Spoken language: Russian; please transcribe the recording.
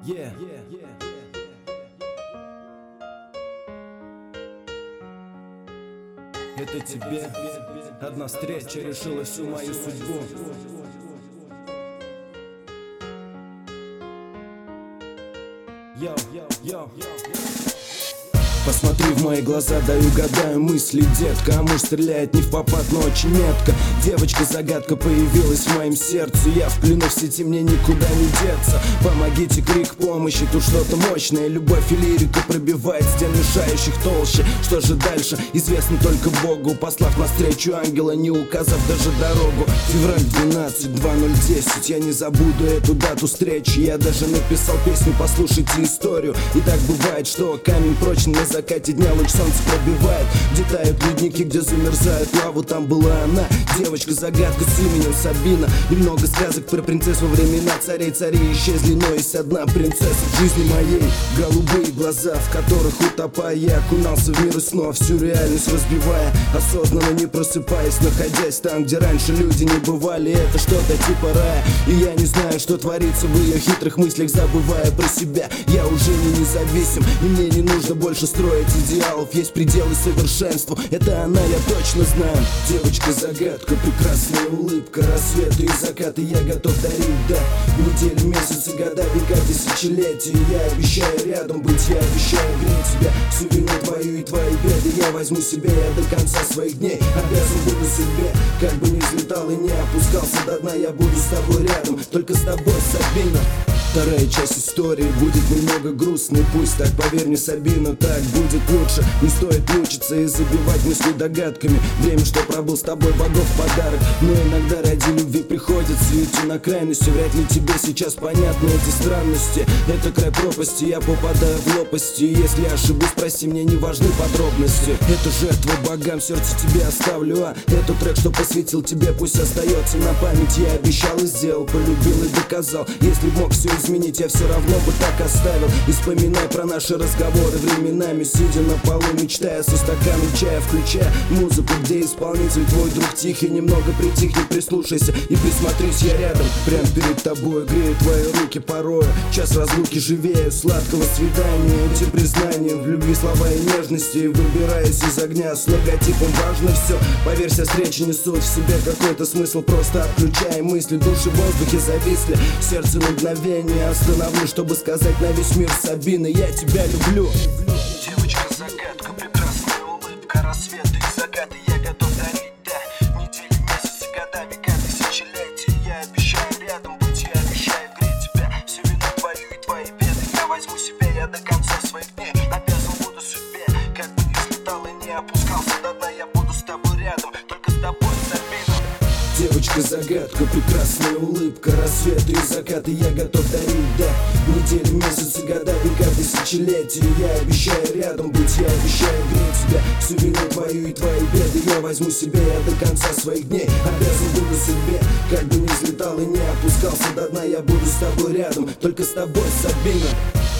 Это тебе одна встреча решила всю мою судьбу. Посмотри в мои глаза, дай угадаю мысли, детка. А муж стреляет не в попад, но очень метко. Девочка-загадка появилась в моем сердце. Я в плену в сети, мне никуда не деться. Помогите, крик помощи, тут что-то мощное. Любовь и лирика пробивает стен мешающих толще. Что же дальше, известно только Богу. Послав навстречу ангела, не указав даже дорогу. Февраль 12-2010, я не забуду эту дату встречи. Я даже написал песню, послушайте историю. И так бывает, что камень прочный на закате дня луч солнца пробивает. Где тают ледники, где замерзает лаву, там была она. Девочка-загадка с именем Сабина. И много сказок про принцесс во времена царей. Цари исчезли, но есть одна принцесса в жизни моей. Голубые глаза, в которых утопая, я окунался в мир снов, всю реальность разбивая, осознанно не просыпаясь, находясь там, где раньше люди не бывали. Это что-то типа рая, и я не знаю, что творится в ее хитрых мыслях, забывая про себя. Я уже не независим, и мне не нужно больше строить идеалов. Есть пределы совершенству, это она, я точно знаю. Девочка-загадка, прекрасная улыбка, рассветы и закаты я готов дарить, да. Недели, месяцы, года, века, тысячелетия. Я обещаю рядом быть, я обещаю греть тебя. Всю вину твою и твои беды я возьму себе, я до конца своих дней обязан буду судьбе. Как бы ни взлетал и не опускался до дна, я буду с тобой рядом, только с тобой, Сабина. Вторая часть истории будет немного грустной. Пусть так, поверь мне, Сабина, так будет лучше. Не стоит мучиться и забивать мысли догадками. Время, что пробыл с тобой, богов подарок. Но иногда ради любви приходится идти на крайности. Вряд ли тебе сейчас понятны эти странности. Это край пропасти, я попадаю в лопасти. Если ошибусь, прости, мне не важны подробности. Это жертва богам, сердце тебе оставлю, а этот трек, что посвятил тебе, пусть остается на память. Я обещал и сделал, полюбил и доказал. Если б мог все изменить, я все равно бы так оставил. И вспоминай про наши разговоры временами, сидя на полу, мечтая со стаканом чая, включая музыку, где исполнитель твой друг тихий. Немного притихни, прислушайся и присмотрись, я рядом. Прям перед тобой грею твои руки порою. Час разлуки живее сладкого свидания. Эти признания в любви, слова и нежности. Выбираясь из огня с логотипом, важно все. Поверь, вся встречи несут в себе какой-то смысл. Просто отключай мысли, души в воздухе зависли. Сердце на мгновение остановлю, чтобы сказать на весь мир: Сабина, я тебя люблю. Девочка-загадка, прекрасная улыбка, рассветы и закаты я готов дарить, да. Недели, месяцы, года, века, тысячелетия. Я обещаю рядом быть, я обещаю греть тебя. Всю вину твою и твои беды я возьму себе, я до конца своих дней обязан буду судьбе. Как бы ни взлетал и не опускался до дна, я буду с тобой рядом, только с тобой, Сабина. Девочка-загадка, прекрасная улыбка, рассветы и закаты я готов дарить, да. Недели, месяцы, года, века, тысячелетия. Я обещаю рядом быть, я обещаю греть тебя. Всю вину твою и твои беды я возьму себе, я до конца своих дней обязан буду судьбе. Как бы ни взлетал и не опускался до дна, я буду с тобой рядом, только с тобой, Сабина.